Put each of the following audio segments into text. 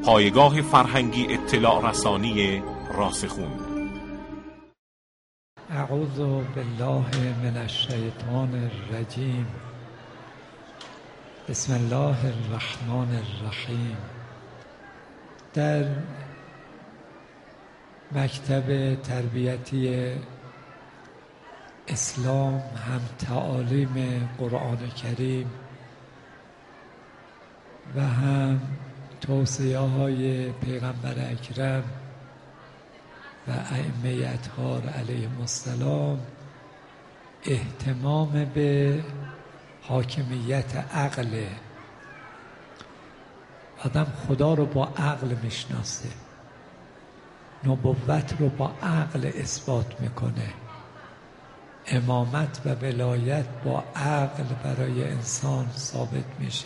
پایگاه فرهنگی اطلاع رسانی راسخون. اعوذ بالله من الشیطان الرجیم. بسم الله الرحمن الرحیم. در مکتب تربیتی اسلام هم تعالیم قرآن کریم و هم توصیه های پیغمبر اکرم و ائمه اطهار علیهم السلام اهتمام به حاکمیت عقل. آدم خدا رو با عقل میشناسه، نبوت رو با عقل اثبات میکنه، امامت و ولایت با عقل برای انسان ثابت میشه،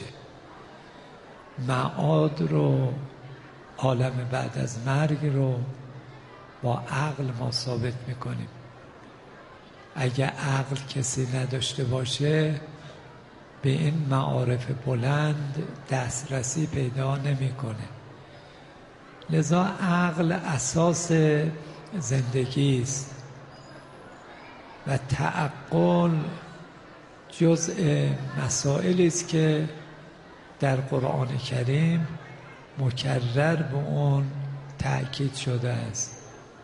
معاد رو، عالم بعد از مرگ رو با عقل ما ثابت میکنیم. اگه عقل کسی نداشته باشه به این معارف بلند دسترسی پیدا نمیکنه. لذا عقل اساس زندگی است و تعقل جزء مسائلی است که در قرآن کریم مکرر به اون تأکید شده است.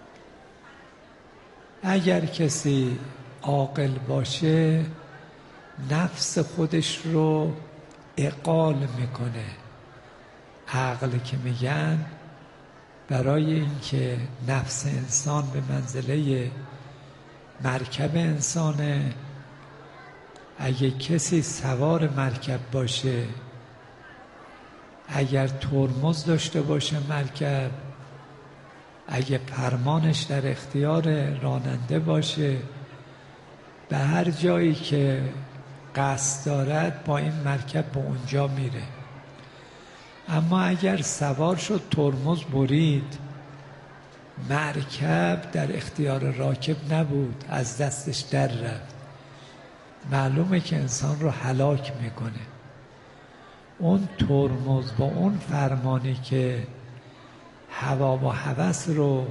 اگر کسی عاقل باشه نفس خودش رو اعقال میکنه. عقل که میگن برای اینکه نفس انسان به منزله مرکب انسانه، اگه کسی سوار مرکب باشه، اگر ترمز داشته باشه مرکب، اگه فرمانش در اختیار راننده باشه، به هر جایی که قصد دارد با این مرکب به اونجا میره. اما اگر سوار شد ترمز برید، مرکب در اختیار راکب نبود، از دستش در رفت، معلومه که انسان رو هلاک میکنه. اون ترمز با اون فرمانی که هوا و هوس رو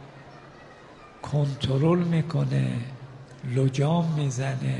کنترل میکنه، لجام میزنه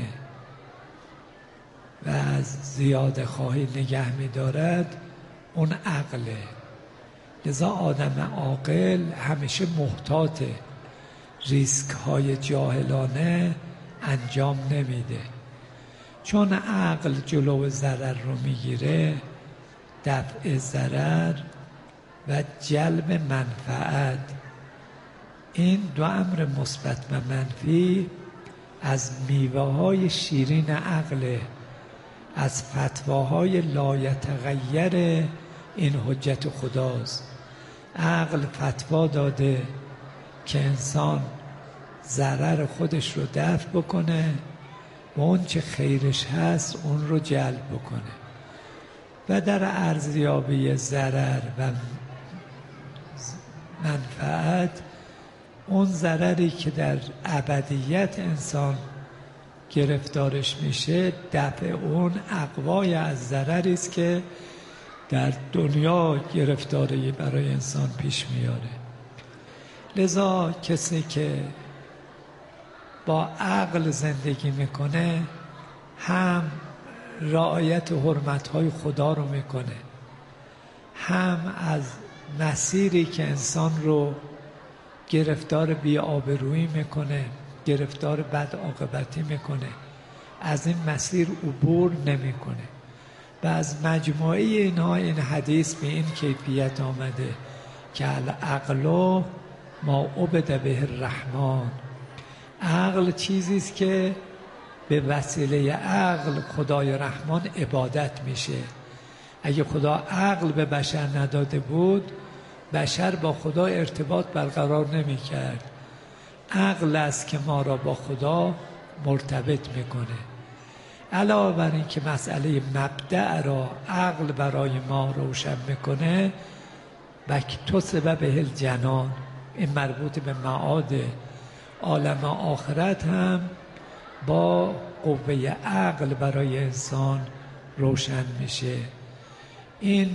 و از زیاده خواهی نگه میدارد، اون عقله. لذا آدم عاقل همیشه محتاطه، ریسک های جاهلانه انجام نمیده. چون عقل جلو ضرر رو میگیره، دفع ضرر و جلب منفعت، این دو امر مثبت و منفی از میوه های شیرین عقل، از فتواهای لایتغیر این حجت خداست. عقل فتوا داده که انسان ضرر خودش رو دفع بکنه و اون چه خیرش هست اون رو جلب بکنه و در ارزیابی ضرر و منفعت، اون ضرری که در ابدیت انسان گرفتارش میشه، دفع اون اقوای از ضرری است که در دنیا گرفتاری برای انسان پیش میاره. لذا کسی که با عقل زندگی میکنه هم رعایت حرمت‌های خدا رو میکنه، هم از مسیری که انسان رو گرفتار بی‌آبرویی میکنه، گرفتار بد عاقبتی میکنه، از این مسیر عبور نمیکنه. و از مجموعه اینها این حدیث به این کیفیت آمده که العقل ما عبد به الرحمن. عقل چیزی است که به وسیله عقل خدای رحمان عبادت میشه. اگه خدا عقل به بشر نداده بود، بشر با خدا ارتباط برقرار نمی‌کرد. عقل است که ما را با خدا مرتبط میکنه. علاوه بر این که مسئله مبدأ را عقل برای ما روشن میکنه، وَاکْتُسِبَ بِهِ الجنان، این مربوط به معاد عالم آخرت هم با قوه عقل برای انسان روشن میشه. این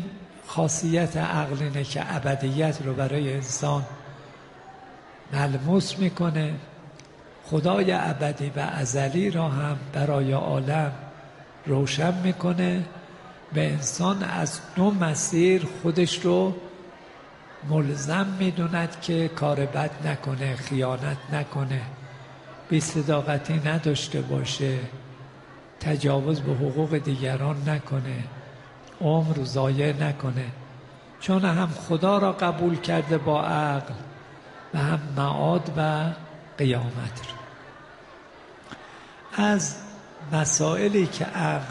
خاصیت عقل اینه که ابدیت رو برای انسان ملموس میکنه، خدای ابدی و ازلی را هم برای عالم روشن میکنه و انسان از دو مسیر خودش رو ملزم میدوند که کار بد نکنه، خیانت نکنه، بی‌صداقتی نداشته باشه، تجاوز به حقوق دیگران نکنه، عمر رو ضایع نکنه، چون هم خدا را قبول کرده با عقل و هم معاد و قیامت را. از مسائلی که عقل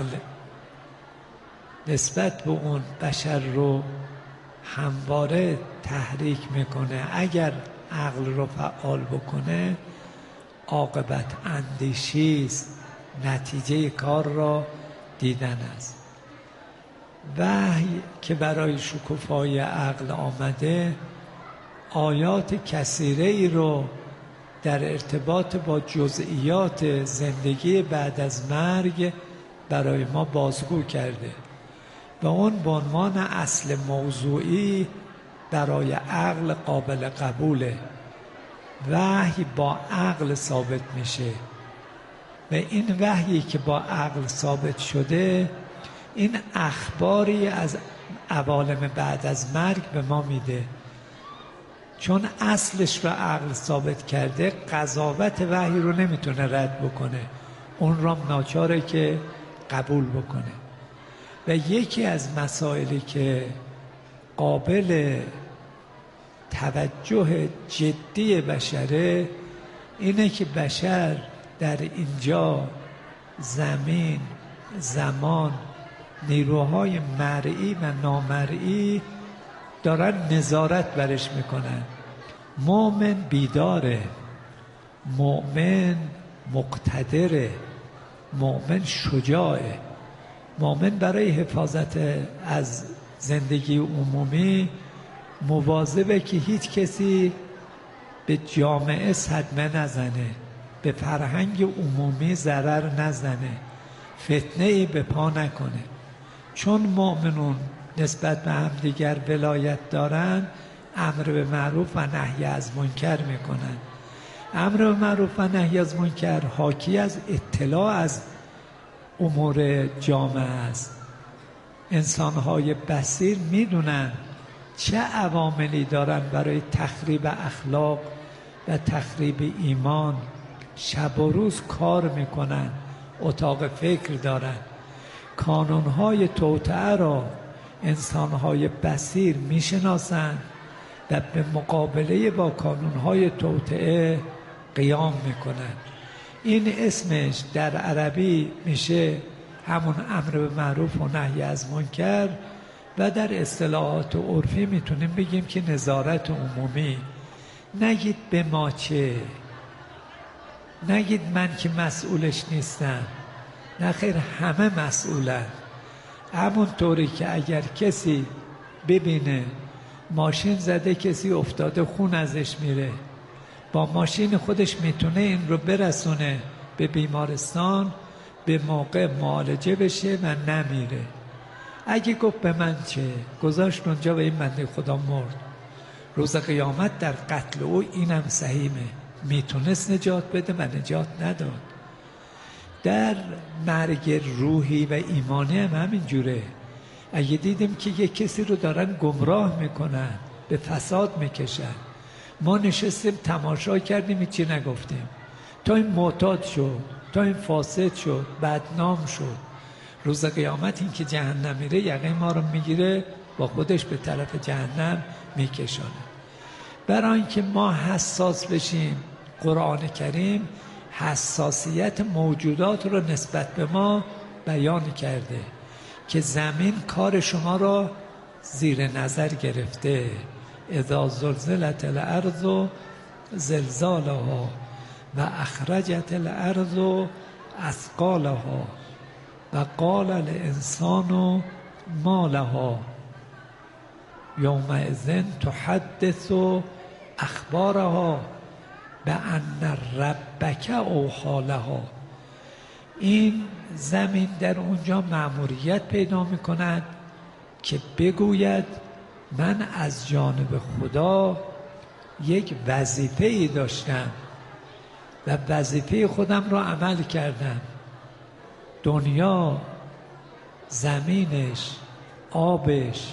نسبت به اون بشر رو همواره تحریک میکنه، اگر عقل رو فعال بکنه عاقبت اندیشی است، نتیجه کار را دیدن است. وحی که برای شکوفای عقل آمده آیات کثیره ای رو در ارتباط با جزئیات زندگی بعد از مرگ برای ما بازگو کرده و اون به عنوان اصل موضوعی برای عقل قابل قبوله. وحی با عقل ثابت میشه و این وحیی که با عقل ثابت شده این اخباری از عوالم بعد از مرگ به ما میده، چون اصلش رو عقل ثابت کرده قضاوت وحی رو نمیتونه رد بکنه، اون رو ناچاره که قبول بکنه. و یکی از مسائلی که قابل توجه جدی بشره اینه که بشر در اینجا زمین، زمان، نیروهای مرئی و نامرئی دارن نظارت برش میکنن. مؤمن بیداره، مؤمن مقتدره، مؤمن شجاعه. مؤمن برای حفاظت از زندگی عمومی مواظبه که هیچ کسی به جامعه صدمه نزنه، به فرهنگ عمومی ضرر نزنه، فتنه‌ای به پا نکنه. چون مؤمنون نسبت به هم دیگر ولایت دارن، امر به معروف و نهی از منکر میکنن. امر به معروف و نهی از منکر حاکی از اطلاع از امور جامعه است. انسانهای بصیر میدونن چه عواملی دارن برای تخریب اخلاق و تخریب ایمان، شب و روز کار میکنن، اتاق فکر دارن. کانونهای توطئه را انسانهای بصیر میشناسن و به مقابله با کانونهای توطئه قیام میکنن. این اسمش در عربی میشه همون امر به معروف و نهی از منکر و در اصطلاحات عرفی میتونیم بگیم که نظارت عمومی. نگید به ما چه، نگید من که مسئولش نیستم، نه خیر، همه مسئولن. همون طوری که اگر کسی ببینه ماشین زده کسی افتاده خون ازش میره، با ماشین خودش میتونه این رو برسونه به بیمارستان، به موقع معالجه بشه و نمیره. اگه گفت به من چه، گذاشت اونجا و این بنده خدا مرد، روز قیامت در قتل او اینم سهیمه، میتونست نجات بده و نجات نداد. در مرگ روحی و ایمانی هم همین جوره. اگه دیدیم که یک کسی رو دارن گمراه میکنن، به فساد میکشن، ما نشستیم تماشا کردیم، هیچی نگفتیم، تا این معتاد شد، تا این فاسد شد، بدنام شد، روز قیامت این که جهنم میره یقه ما رو میگیره با خودش به طرف جهنم میکشانه. برای اینکه ما حساس بشیم، قرآن کریم حساسیت موجودات رو نسبت به ما بیان کرده که زمین کار شما را زیر نظر گرفته. اذا زلزلت الارض زلزالها و اخرجت الارض اثقالها و قال الانسان ما لها یومئذ تحدث اخبارها بأن ربک اوحی لها. این زمین در اونجا مأموریت پیدا میکند که بگوید من از جانب خدا یک وظیفه‌ای داشتم و وظیفه خودم را عمل کردم. دنیا، زمینش، آبش،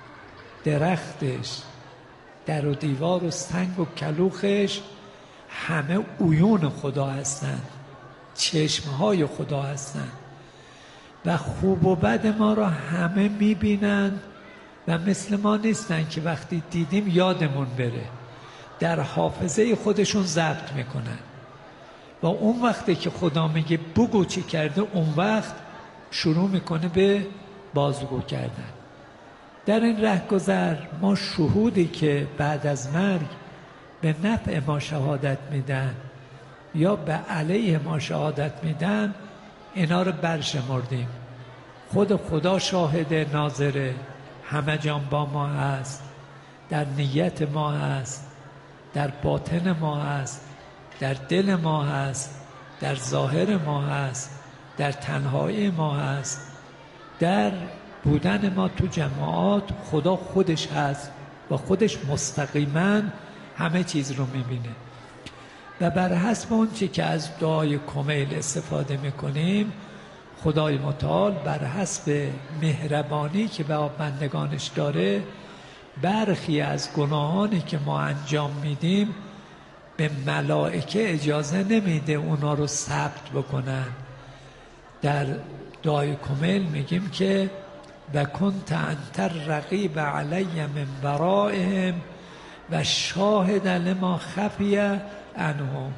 درختش، در و دیوار و سنگ و کلوخش همه عیون خدا هستند، چشمهای خدا هستند و خوب و بد ما را همه میبینند و مثل ما نیستن که وقتی دیدیم یادمون بره، در حافظه خودشون ضبط میکنن و اون وقتی که خدا میگه بگو چی کرده، اون وقت شروع میکنه به بازگو کردن. در این رهگذر ما شهودی که بعد از مرگ به نفع ما شهادت میدن یا به علیه ما شهادت میدن، اینا رو برشمردیم. خود خدا شاهد ناظره، همه جان با ما هست، در نیت ما هست، در باطن ما هست، در دل ما هست، در ظاهر ما هست، در تنهایی ما هست، در بودن ما تو جماعات خدا خودش هست و خودش مستقیما همه چیز رو میبینه. و بر حسب اون چی که از دعای کمیل استفاده میکنیم، خدای متعال بر حسب مهربانی که به بندگانش داره، برخی از گناهانی که ما انجام میدیم به ملائکه اجازه نمیده اونا رو ثبت بکنن. در دعای کمیل میگیم که و کنت انت الرقیب علی من ورائهم و شاهد لما خفی عنهم.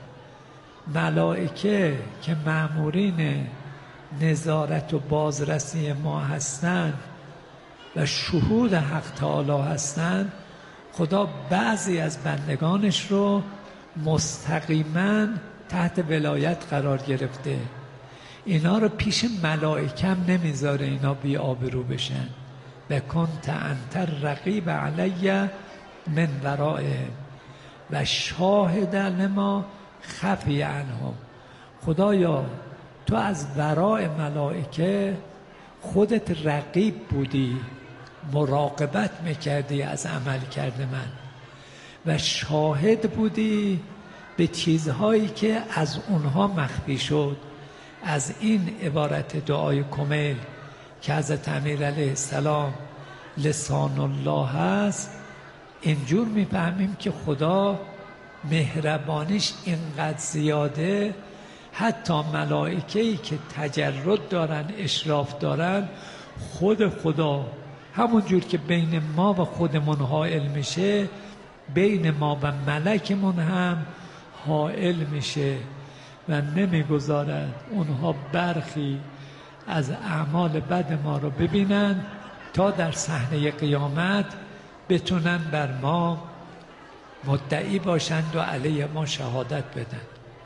ملائکه که مأمورین نظارت و بازرسی ما هستند و شهود حق تعالی هستند، خدا بعضی از بندگانش رو مستقیما تحت ولایت قرار گرفته. اینا رو پیش ملائکه هم نمیذاره اینا بی آبرو بشن. و کنت انت الرقیب علی من ورائهم و شاهد لما خفی عنهم. خدایا تو از ورای ملائکه خودت رقیب بودی، مراقبت میکردی از عمل کرده من و شاهد بودی به چیزهایی که از اونها مخفی شد. از این عبارت دعای کمیل که حضرت امیر علیه السلام لسان الله هست، اینجور میفهمیم که خدا مهربانیش اینقدر زیاده، حتی ملائکه‌ای که تجرد دارن، اشراف دارن، خود خدا همون جور که بین ما و خودمون حائل میشه، بین ما و ملکمون هم حائل میشه و نمیگذارد اونها برخی از اعمال بد ما رو ببینن تا در صحنه قیامت بتونن بر ما مدعی باشند و علیه ما شهادت بدن.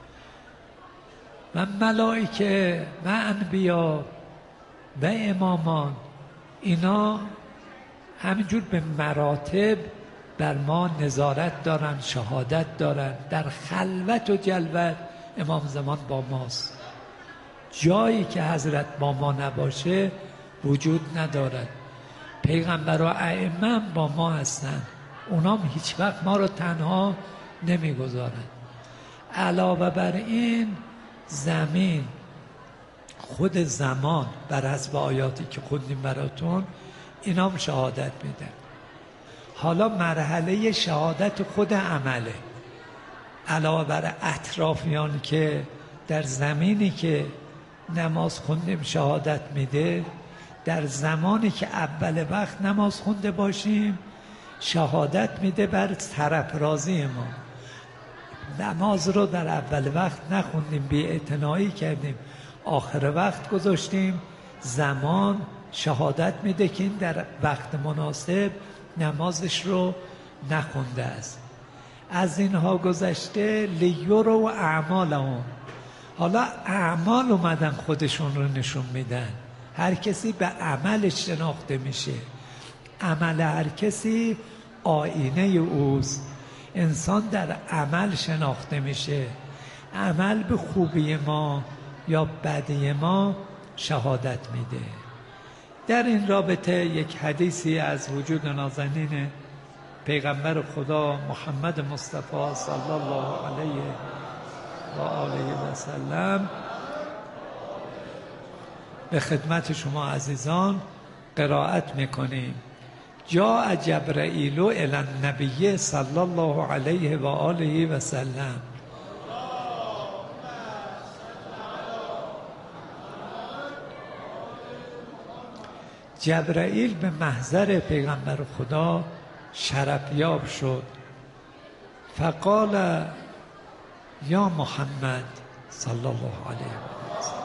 و ملائکه و انبیا و امامان، اینا همینجور به مراتب بر ما نظارت دارن، شهادت دارن. در خلوت و جلوت امام زمان با ماست. جایی که حضرت با ما نباشه وجود ندارد. پیغمبر و ائمه با ما هستن، اونام هیچ وقت ما رو تنها نمیگذارن. علاوه بر این زمین، خود زمان بر حسب آیاتی که خوندیم براتون، اینام شهادت میدن. حالا مرحله شهادت خود عمله، علاوه بر اطرافیان که در زمینی که نماز خوندیم شهادت میده، در زمانی که اول وقت نماز خونده باشیم شهادت میده بر سرافرازی ما. نماز رو در اول وقت نخوندیم، بی‌اعتنایی کردیم، آخر وقت گذاشتیم، زمان شهادت میده که این در وقت مناسب نمازش رو نخونده است. از اینها گذشته لیروا اعمالهم، حالا اعمال اومدن خودشون رو نشون میدن. هر کسی به عملش شناخته میشه. عمل هر کسی آینه اوست. انسان در عمل شناخته میشه. عمل به خوبی ما یا بدی ما شهادت میده. در این رابطه یک حدیثی از وجود نازنین پیغمبر خدا محمد مصطفی صلی الله علیه و آله و سلم به خدمت شما عزیزان قرائت میکنیم. جاء جبرائیل الی النبی صلی الله علیه و آله و سلم. جبرائیل به محضر پیغمبر خدا شرفیاب شد. فقال یا محمد صلی الله علیه و سلم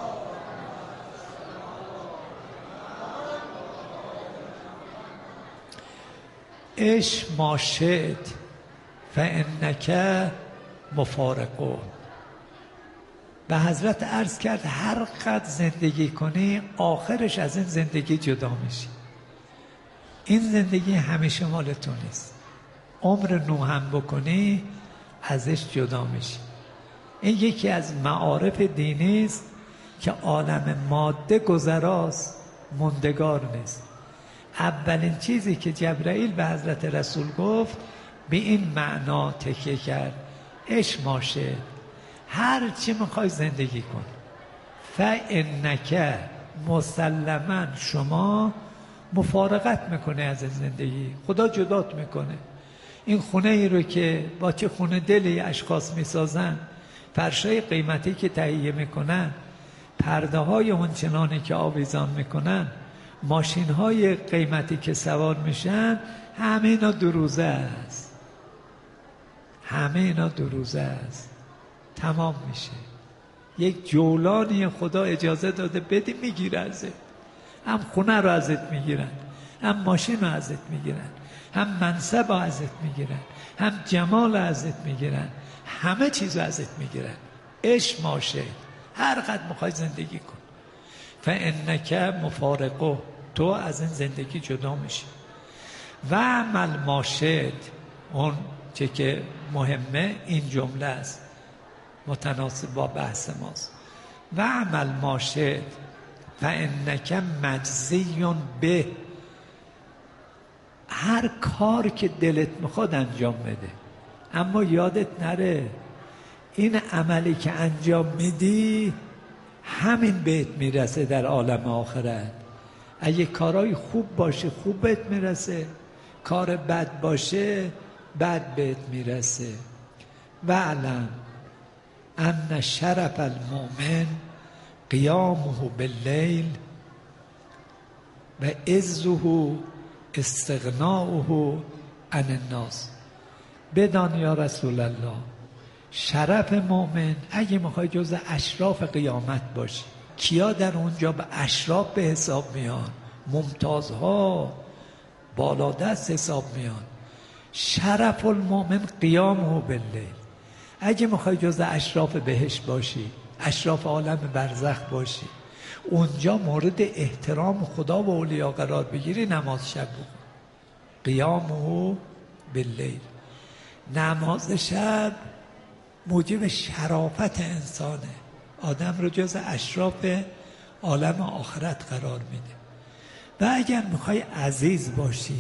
عش ما شئت فانک مفارقه. به حضرت عرض کرد هر قدر زندگی کنی آخرش از این زندگی جدا میشی. این زندگی همیشه مال تو نیست. عمر نوح هم بکنی ازش جدا میشی. این یکی از معارف دینی است که عالم ماده گذراست، موندگار نیست. اولین چیزی که جبرائیل به حضرت رسول گفت به این معنا تکیه کرد: عش ما شئت، هر چی میخوای زندگی کن. فانک، مسلما شما مفارقت میکنه از زندگی، خدا جدات میکنه. این خونه ای رو که با چه خونه دلی اشخاص میسازن، فرشای قیمتی که تهیه میکنن، پرده های اونچنانی که آویزان میکنن، ماشین های قیمتی که سوار میشن، همه اینا دروزه است. همه اینا دروزه است. تمام میشه. یک جولانی خدا اجازه داده بدی میگیره ازت. هم خونه رو ازت میگیرن، هم ماشین رو ازت میگیرن، هم منصب رو ازت میگیرن، هم جمال رو ازت میگیرن، همه چیز رو ازت میگیرن. عش ما شئت، هر قدر میخوای زندگی کن. فانک مفارقه، تو از این زندگی جدا میشی. و عمل ما شئت، اون چه که مهمه این جمله است، متناسب با بحث ماست. و عمل ما شئت فانک مجزی به، هر کار که دلت میخواد انجام بده، اما یادت نره این عملی که انجام میدی همین بهت میرسه در عالم آخرت. اگه کارهای خوب باشه خوب بهت میرسه، کار بد باشه بد بهت میرسه. و علم ان شرف المؤمن قیامه باللیل و عزه استغناؤه عن الناس. بدان یا رسول الله، شرف مؤمن اگه میخوای جز اشراف قیامت باشی، کیا در اونجا به اشراف به حساب میان؟ ممتازها، بالادست حساب میان. شرف المؤمن قیامه باللیل. اگه میخوای جز اشراف بهشت باشی، اشراف عالم برزخ باشی، اونجا مورد احترام خدا و اولیا قرار بگیری، نماز شب بکن. قیامه باللیل. نماز شب موجب شرافت انسانه، آدم رو جز اشراف عالم آخرت قرار میده. و اگر میخوای عزیز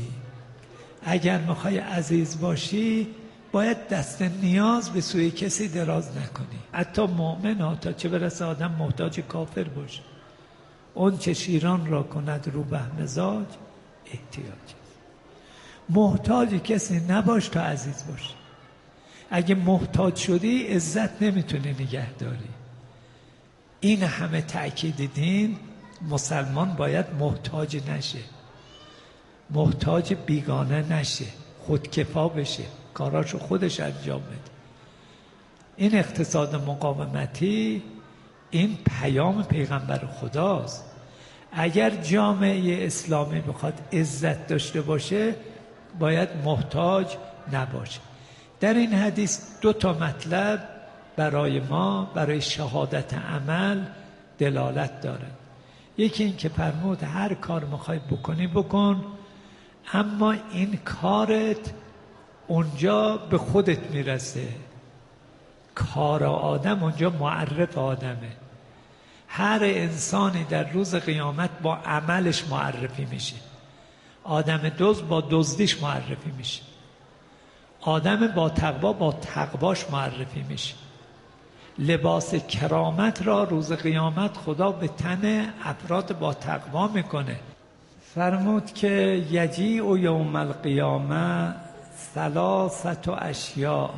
باشی، باید دست نیاز به سوی کسی دراز نکنی، حتی مؤمن ها، تا چه برسه آدم محتاج کافر باشه. اون چه شیران را کند رو به مزاج احتیاج است. محتاج کسی نباش تا عزیز باش. اگه محتاج شدی عزت نمیتونی نگه داری. این همه تأکید دین، مسلمان باید محتاج نشه، محتاج بیگانه نشه، خودکفا بشه، کاراشو خودش انجام بده. این اقتصاد مقاومتی، این پیام پیغمبر خداست. اگر جامعه اسلامی بخواد عزت داشته باشه باید محتاج نباشه. در این حدیث 2 مطلب برای ما، برای شهادت عمل دلالت داره. یکی این که فرمود هر کار میخوای بکنی بکن، اما این کارت اونجا به خودت میرسه. کار آدم اونجا معرف آدمه. هر انسانی در روز قیامت با عملش معرفی میشه. آدم دزد با دزدیش معرفی میشه، آدم با تقوا با تقواش معرفی میشه. لباس کرامت را روز قیامت خدا به تن افراد با تقوا میکنه. فرمود که یجیء یوم القیامه ثلاثه اشیاء.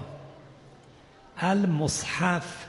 المصحف،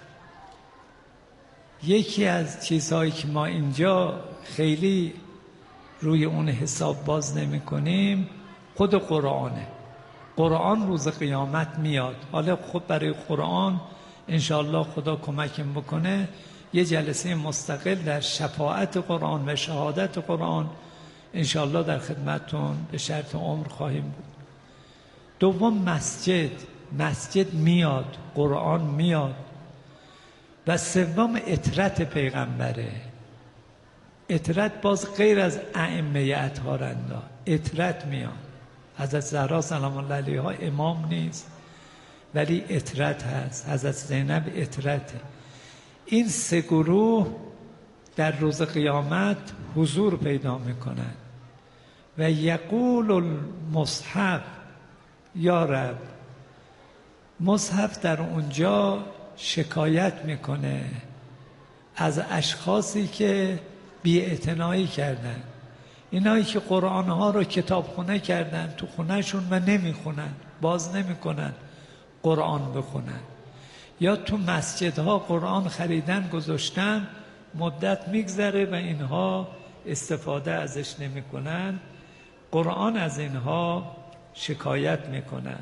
یکی از چیزهایی که ما اینجا خیلی روی اون حساب باز نمی کنیم خود قرآنه. قرآن روز قیامت میاد. حالا خود برای قرآن انشاءالله خدا کمکم بکنه یه جلسه مستقل در شفاعت قرآن و شهادت قرآن انشاءالله در خدمتون به شرط عمر خواهیم بود. دوم مسجد میاد، قرآن میاد. و سوم اطرت پیغمبره. اطرت باز غیر از ائمه اطهارنده، اطرت میاد. حضرت زهرا سلام الله علیها امام نیست ولی اطرت هست، حضرت زینب اطرته. این سه گروه در روز قیامت حضور پیدا میکنند و یقول المصحف یا رب. مصحف در اونجا شکایت میکنه از اشخاصی که بی‌اعتنایی کردن، اینایی که قرآنها رو کتابخونه کردن تو خونهشون و نمیخونن، باز نمیکنن قرآن بخونن، یا تو مسجدها قرآن خریدن گذاشتن مدت میگذره و اینها استفاده ازش نمیکنن. قرآن از اینها شکایت میکنن.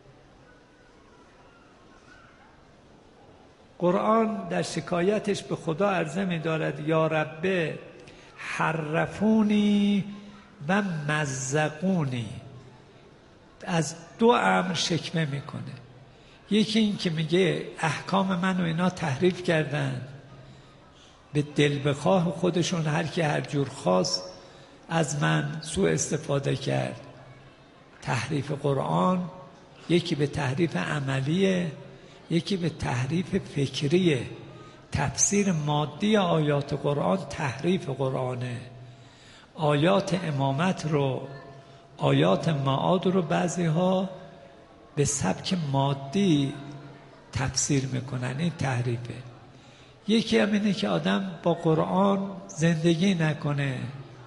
قرآن در شکایتش به خدا عرضه می‌دارد یا رب حرفونی و مزقونی. از دو امر شکمه میکنه. یکی این که میگه احکام من و اینا تحریف کردن، به دل بخواه خودشون هر کی هر جور خواست از من سوء استفاده کرد. تحریف قرآن یکی به تحریف عملیه، یکی به تحریف فکریه. تفسیر مادی آیات قرآن تحریف قرآنه. آیات امامت رو، آیات معاد رو بعضی ها به سبک مادی تفسیر میکنن، این تحریفه. یکی هم اینه که آدم با قرآن زندگی نکنه،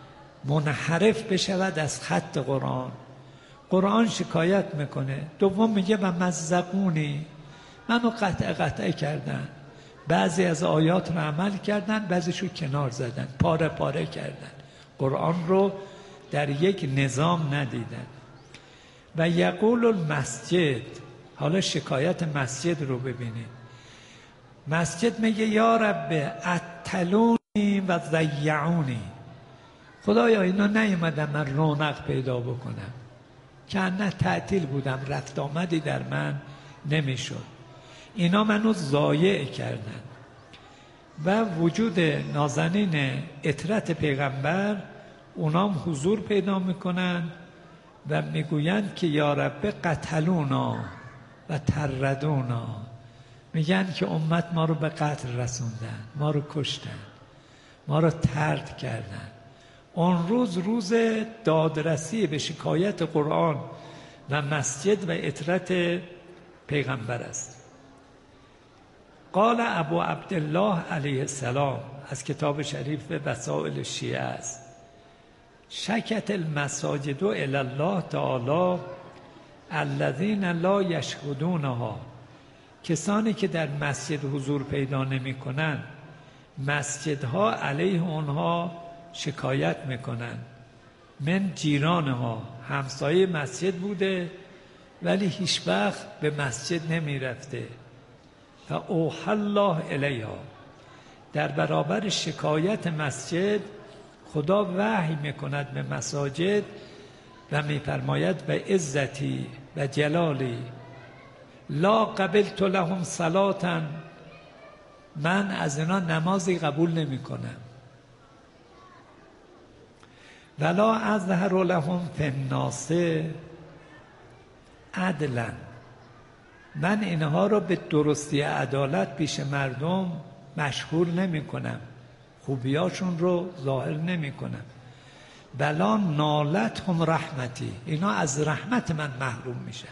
منحرف بشود از خط قرآن. قرآن شکایت میکنه. دوم میگه و مزقونی، منو قطع کردن، بعضی از آیات رو عمل کردن، بعضیشو کنار زدن، پاره پاره کردن، قرآن رو در یک نظام ندیدن. و یقول المسجد، حالا شکایت مسجد رو ببینید. مسجد میگه یا رب اتلونی و ضیعونی. خدایا اینا نیومدن من رونق پیدا بکنم، که نه تعطیل بودم، رفت آمدی در من نمیشد، اینا منو ضایع کردن. و وجود نازنین اطرت پیغمبر اونام حضور پیدا میکنن و میگویند که یا رب قتلونا و تردونا. میگن که امت ما رو به قتل رسوندن، ما رو کشتن، ما رو طرد کردن. اون روز روز دادرسی به شکایت قرآن و مسجد و اطرت پیغمبر است. قال ابو عبدالله علیه السلام، از کتاب شریف وسائل شیعه است، شکت المساجد الی الله تعالی الذین لا یشهدونها. کسانی که در مسجد حضور پیدا نمی کنند، مسجدها علیه اونها شکایت میکنن. من جیرانها، همسایه مسجد بوده ولی هیچ وقت به مسجد نمی رفته. و اوحی الله الیها، در برابر شکایت مسجد خدا وحی میکند به مساجد و میفرماید به عزتی و جلالی لا قبلت لهم صلاة، من از اینا نمازی قبول نمی کنم. ولا اظهر لهم فی الناس عدلا، من اینها رو به درستی عدالت پیش مردم مشهور نمی کنم. خوبیاشون رو ظاهر نمیکنن. بلا نالتهم رحمتی، اینا از رحمت من محروم میشن.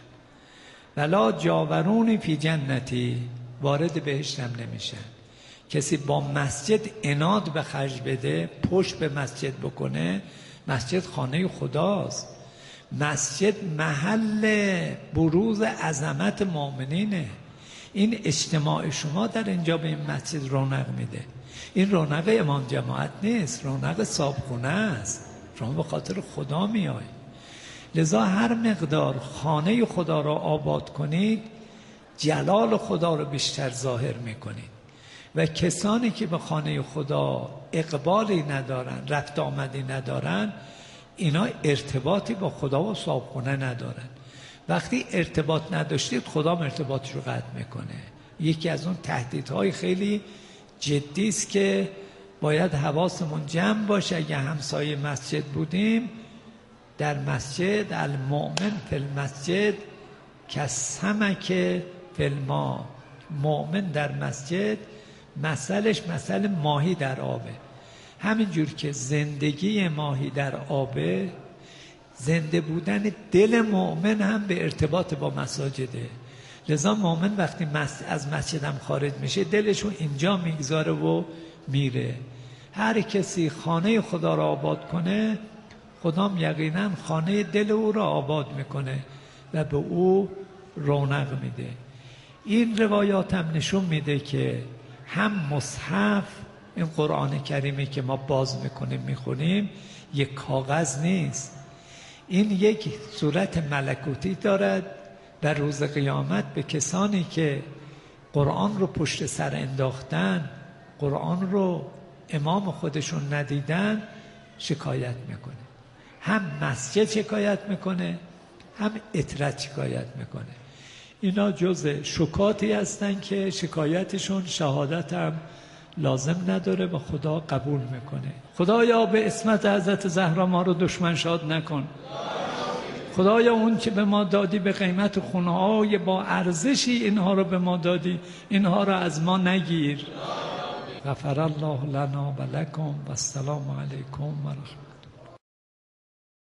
بلا جاورونی فی جنتی، وارد بهشتم نمیشن. کسی با مسجد عناد به خرج بده، پشت به مسجد بکنه، مسجد خانه خداست. مسجد محل بروز عظمت مؤمنینه. این اجتماع شما در اینجا به این مسجد رونق میده. این رونق امام جماعت نیست، رونق صاحبخونه است. شما به خاطر خدا میای. لذا هر مقدار خانه خدا را آباد کنید، جلال خدا را بیشتر ظاهر میکنید. و کسانی که به خانه خدا اقبالی ندارن، رفت آمدی ندارن، اینا ارتباطی با خدا و صاحبخونه ندارن. وقتی ارتباط نداشتید، خدا ارتباطش رو قطع میکنه. یکی از اون تهدیدهای خیلی جدی است که باید حواسمون جمع باشه. اگه همسایه مسجد بودیم، در مسجد المؤمن فی المسجد کالسمک فی الماء، مؤمن در مسجد مثلش مثل ماهی در آبه. همینجور که زندگی ماهی در آبه، زنده بودن دل مؤمن هم به ارتباط با مساجده. لذا مؤمن وقتی از مسجد هم خارج میشه، دلشو اینجا میگذاره و میره. هر کسی خانه خدا را آباد کنه، خدام یقینا خانه دل او را آباد میکنه و به او رونق میده. این روایات هم نشون میده که هم مصحف، این قرآن کریمی که ما باز میکنیم میخونیم، یک کاغذ نیست. این یک صورت ملکوتی دارد و روز قیامت به کسانی که قرآن رو پشت سر انداختن، قرآن رو امام خودشون ندیدن، شکایت میکنه. هم مسجد شکایت میکنه، هم اطرت شکایت میکنه. اینا جز شکاتی هستن که شکایتشون شهادت هم لازم نداره و خدا قبول میکنه. خدایا به اسمت حضرت زهرا ما رو دشمن شاد نکن. خدایا اون که به ما دادی به قیمت خونه‌های با ارزشی اینها رو به ما دادی، اینها رو از ما نگیر. غفر الله لنا و لکم و السلام علیکم و رحمت